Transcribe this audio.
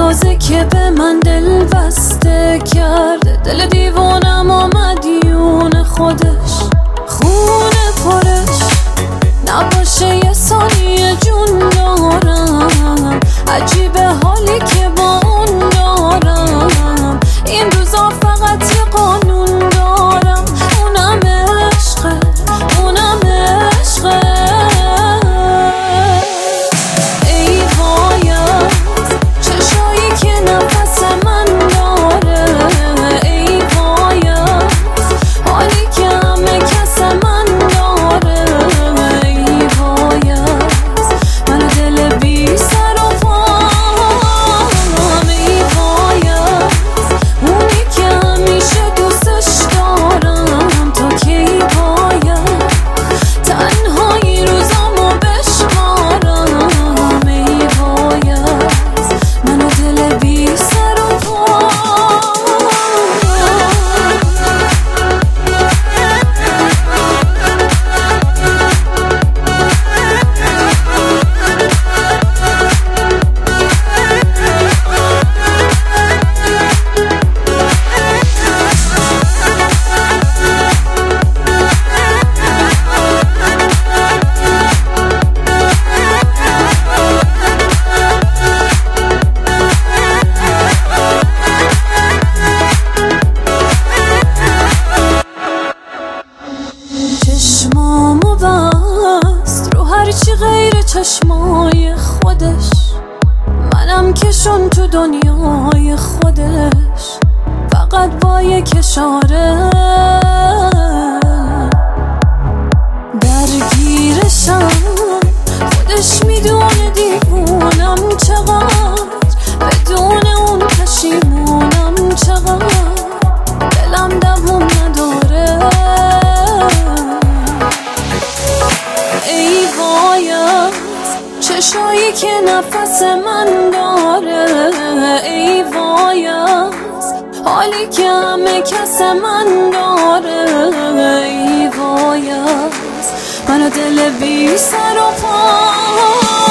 تازه که به من دل بسته کرده، دل دیوانم و مدیون خودش، خونه پرش نباشه یه ثانیه جون دارم. عجیبه حالی که با اون دارم، این روزا فقط یه قانون دارم، اونم عشقه، اونم عشقه. ای وایت چشایی که نفس من داره، ای وایت حالی که همه کس من داره، ای وایت من دل بی سر و پام، ای وایت اونی که همیشه دوستش دارم، تا کی باید تنهایی روزامو بشمارم، ای وایت من دل بی سر و پام. چشمامو بست رو هرچی غیر چشمای خودش، منم کشون تو دنیای خودش، فقط با یک اشاره درگیرشم، خودش میدونه دیوونم چقدر، بدون اون پشیمونم چقدر، دلم دووم نداره. ای وایت چشایی که نفس من داره، ای وایت حالی که همه کس من داره، ای وایت من دل بی سر و پا.